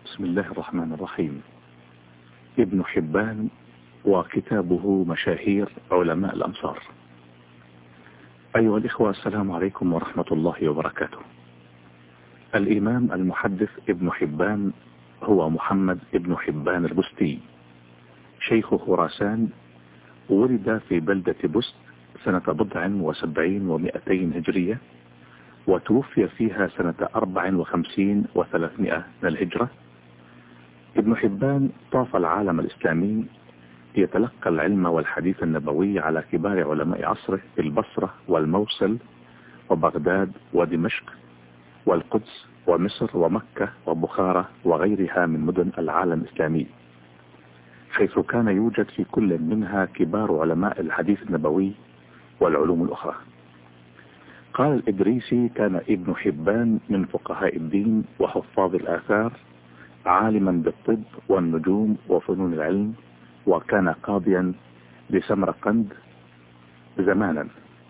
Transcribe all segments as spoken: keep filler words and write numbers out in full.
بسم الله الرحمن الرحيم. ابن حبان وكتابه مشاهير علماء الأمصار. أيها الإخوة، السلام عليكم ورحمة الله وبركاته. الإمام المحدث ابن حبان هو محمد ابن حبان البستي، شيخ خراسان، ولد في بلدة بست سنة بضع وسبعين ومئتين هجرية، وتوفي فيها سنة أربع وخمسين وثلاثمائة من الهجرة. ابن حبان طاف العالم الإسلامي يتلقى العلم والحديث النبوي على كبار علماء عصره في البصرة والموصل وبغداد ودمشق والقدس ومصر ومكة وبخارى وغيرها من مدن العالم الإسلامي، حيث كان يوجد في كل منها كبار علماء الحديث النبوي والعلوم الأخرى. قال الإدريسي: كان ابن حبان من فقهاء الدين وحفاظ الآثار، عالما بالطب والنجوم وفنون العلم، وكان قاضيا بسمرقند زمانا.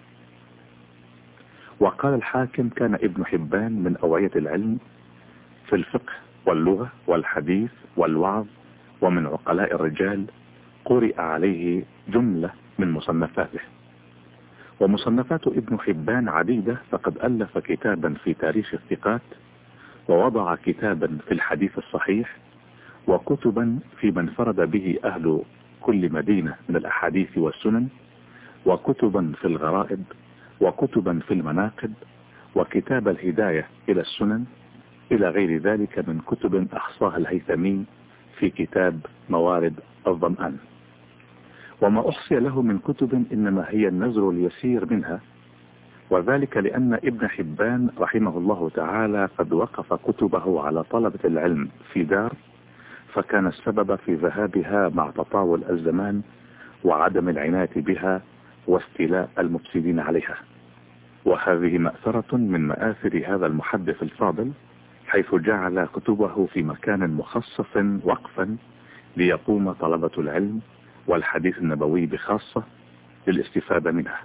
وقال الحاكم: كان ابن حبان من أوعية العلم في الفقه واللغة والحديث والوعظ، ومن عقلاء الرجال، قرئ عليه جملة من مصنفاته. ومصنفات ابن حبان عديدة، فقد ألف كتابا في تاريخ الثقات، ووضع كتابا في الحديث الصحيح، وكتبا في من انفرد به أهل كل مدينة من الأحاديث والسنن، وكتبا في الغرائب، وكتبا في المناقب، وكتاب الهداية إلى السنن، إلى غير ذلك من كتب أحصاها الهيثمي في كتاب موارد الظمآن. وما أحصي له من كتب إنما هي النزر اليسير منها، وذلك لأن ابن حبان رحمه الله تعالى قد وقف كتبه على طلبة العلم في دار، فكان السبب في ذهابها مع تطاول الزمان وعدم العناية بها واستيلاء المفسدين عليها. وهذه مأثرة من مآثر هذا المحدث الفاضل، حيث جعل كتبه في مكان مخصص وقفا ليقوم طلبة العلم والحديث النبوي بخاصة للاستفادة منها.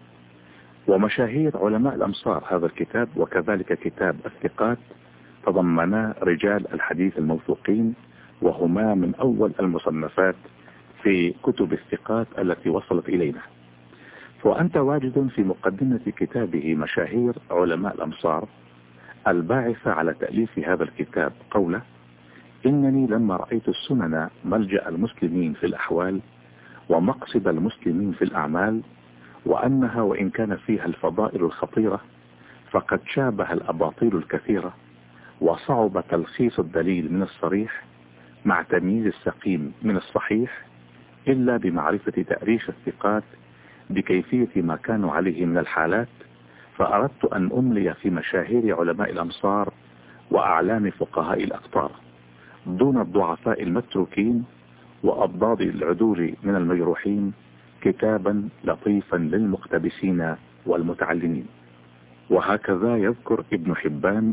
ومشاهير علماء الأمصار هذا الكتاب، وكذلك كتاب الثقات، تضمنا رجال الحديث الموثوقين، وهما من أول المصنفات في كتب الثقات التي وصلت إلينا. وأنت واجد في مقدمة كتابه مشاهير علماء الأمصار الباعث على تأليف هذا الكتاب قوله: إنني لما رأيت السنن ملجأ المسلمين في الأحوال ومقصد المسلمين في الأعمال، وأنها وإن كان فيها الفضائل الخطيرة فقد شابه الأباطيل الكثيرة، وصعب تلخيص الدليل من الصريح مع تمييز السقيم من الصحيح إلا بمعرفة تأريخ الثقات بكيفية ما كانوا عليه من الحالات، فأردت أن أملي في مشاهير علماء الأمصار وأعلام فقهاء الأقطار دون الضعفاء المتروكين وأضداد العدول من المجروحين كتابا لطيفا للمقتبسين والمتعلمين. وهكذا يذكر ابن حبان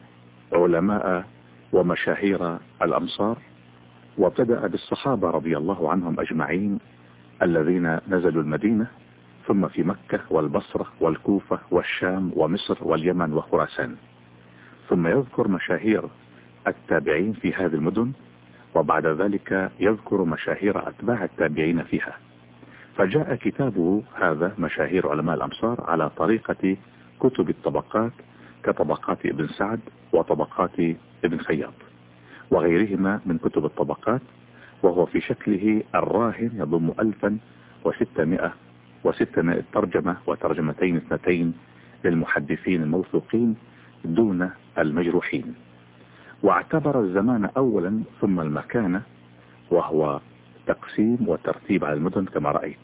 علماء ومشاهير الأمصار، وابتدأ بالصحابة رضي الله عنهم أجمعين الذين نزلوا المدينة، ثم في مكة والبصرة والكوفة والشام ومصر واليمن وخراسان، ثم يذكر مشاهير التابعين في هذه المدن، وبعد ذلك يذكر مشاهير أتباع التابعين فيها. فجاء كتابه هذا مشاهير علماء الأمصار على طريقة كتب الطبقات، كطبقات ابن سعد وطبقات ابن خياط وغيرهما من كتب الطبقات، وهو في شكله الراهن يضم ألفا وستمائة وستمائة ترجمة وترجمتين اثنتين للمحدثين الموثوقين دون المجروحين. واعتبر الزمان أولا ثم المكان، وهو تقسيم وترتيب على المدن كما رأيت.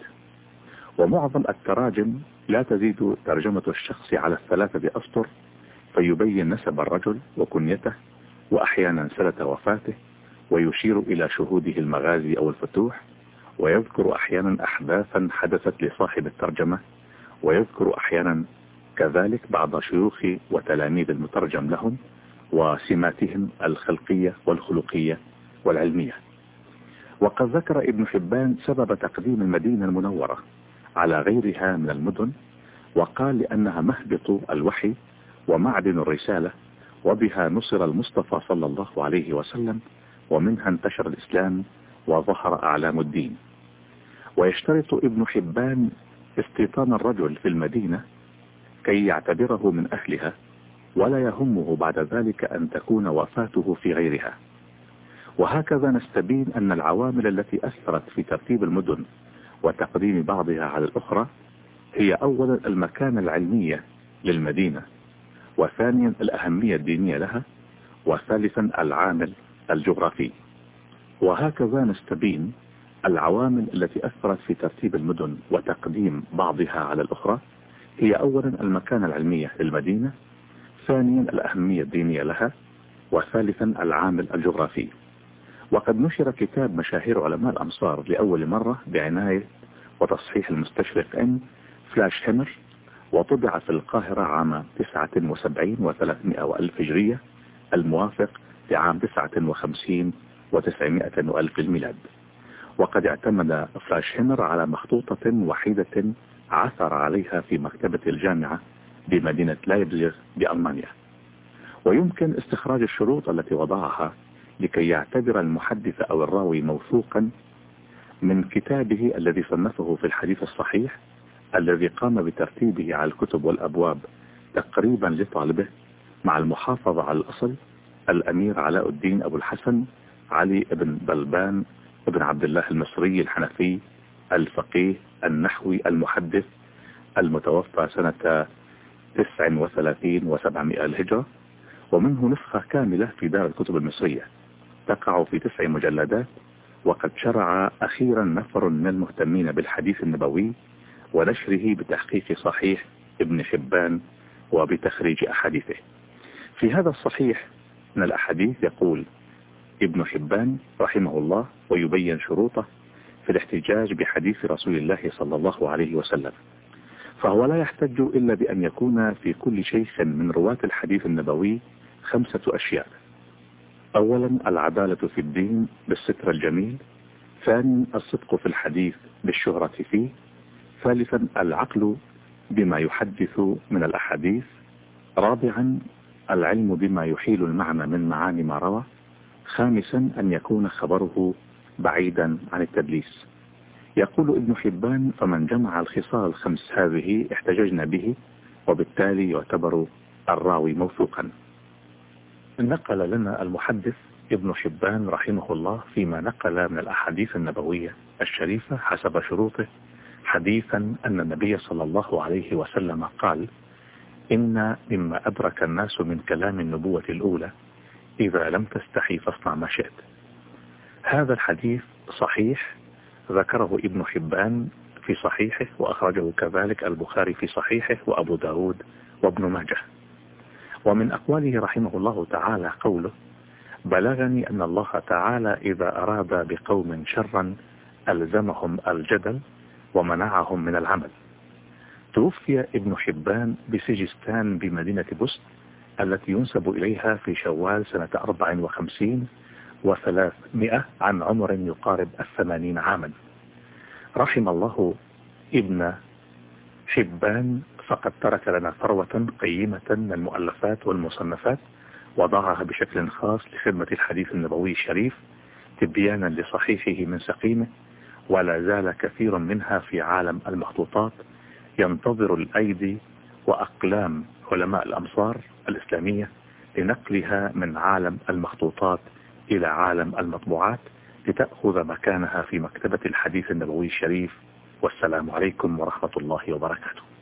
ومعظم التراجم لا تزيد ترجمة الشخص على الثلاثة أسطر، فيبين نسب الرجل وكنيته وأحيانا سنة وفاته، ويشير إلى شهوده المغازي أو الفتوح، ويذكر أحيانا أحداثا حدثت لصاحب الترجمة، ويذكر أحيانا كذلك بعض شيوخ وتلاميذ المترجم لهم وسماتهم الخلقية والخلقية والعلمية. وقد ذكر ابن حبان سبب تقديم المدينة المنورة على غيرها من المدن، وقال لأنها مهبط الوحي ومعدن الرسالة، وبها نصر المصطفى صلى الله عليه وسلم، ومنها انتشر الإسلام وظهر أعلام الدين. ويشترط ابن حبان استيطان الرجل في المدينة كي يعتبره من أهلها، ولا يهمه بعد ذلك أن تكون وفاته في غيرها. وهكذا نستبين أن العوامل التي أثرت في ترتيب المدن وتقديم بعضها على الأخرى هي أولا المكانة العلمية للمدينة، وثانيا الأهمية الدينية لها، وثالثا العامل الجغرافي. وهكذا نستبين العوامل التي أثرت في ترتيب المدن وتقديم بعضها على الأخرى هي أولا المكانة العلمية للمدينة، ثانيا الأهمية الدينية لها، وثالثا العامل الجغرافي. وقد نشر كتاب مشاهير علماء الأمصار لأول مرة بعناية وتصحيح المستشرق إن فلاش هيمر، وطبع في القاهرة عام تسعة وسبعين وثلاثمائة وألف هجرية، الموافق لعام تسعة وخمسين وتسعمائة وألف الميلاد. وقد اعتمد فلاش هيمر على مخطوطة وحيدة عثر عليها في مكتبة الجامعة بمدينة لايبزيغ بألمانيا. ويمكن استخراج الشروط التي وضعها لكي يعتبر المحدث أو الراوي موثوقا من كتابه الذي صنفه في الحديث الصحيح، الذي قام بترتيبه على الكتب والأبواب تقريبا لطالبه، مع المحافظة على الأصل الأمير علاء الدين أبو الحسن علي بن بلبان بن عبد الله المصري الحنفي الفقيه النحوي المحدث، المتوفى سنة تسع وثلاثين وسبعمائة الهجرة، ومنه نسخة كاملة في دار الكتب المصرية تقع في تسع مجلدات. وقد شرع أخيرا نفر من المهتمين بالحديث النبوي ونشره بتحقيق صحيح ابن حبان وبتخريج أحاديثه. في هذا الصحيح من الأحاديث يقول ابن حبان رحمه الله ويبين شروطه في الاحتجاج بحديث رسول الله صلى الله عليه وسلم، فهو لا يحتج إلا بأن يكون في كل شيخ من رواة الحديث النبوي خمسة أشياء: أولا العدالة في الدين بالستر الجميل، ثانيا الصدق في الحديث بالشهرة فيه، ثالثا العقل بما يحدث من الأحاديث، رابعا العلم بما يحيل المعنى من معاني ما روى، خامسا أن يكون خبره بعيدا عن التدليس. يقول ابن حبان: فمن جمع الخصال الخمس هذه احتججنا به، وبالتالي يعتبر الراوي موثوقا. نقل لنا المحدث ابن حبان رحمه الله فيما نقل من الأحاديث النبوية الشريفة حسب شروطه حديثا أن النبي صلى الله عليه وسلم قال: إن مما أدرك الناس من كلام النبوة الأولى إذا لم تستحي فاصنع ما شئت. هذا الحديث صحيح، ذكره ابن حبان في صحيحه، وأخرجه كذلك البخاري في صحيحه وأبو داود وابن ماجه. ومن أقواله رحمه الله تعالى قوله: بلغني أن الله تعالى إذا أراد بقوم شرا ألزمهم الجدل ومنعهم من العمل. توفي ابن حبان بسجستان بمدينة بست التي ينسب إليها في شوال سنة أربع وخمسين وثلاثمائة عن عمر يقارب الثمانين عاما. رحم الله ابن حبان، فقد ترك لنا ثروة قيمة من المؤلفات والمصنفات، وضعها بشكل خاص لخدمة الحديث النبوي الشريف تبيانا لصحيحه من سقيمه، ولا زال كثير منها في عالم المخطوطات ينتظر الأيدي وأقلام علماء الأمصار الإسلامية لنقلها من عالم المخطوطات إلى عالم المطبوعات لتأخذ مكانها في مكتبة الحديث النبوي الشريف. والسلام عليكم ورحمة الله وبركاته.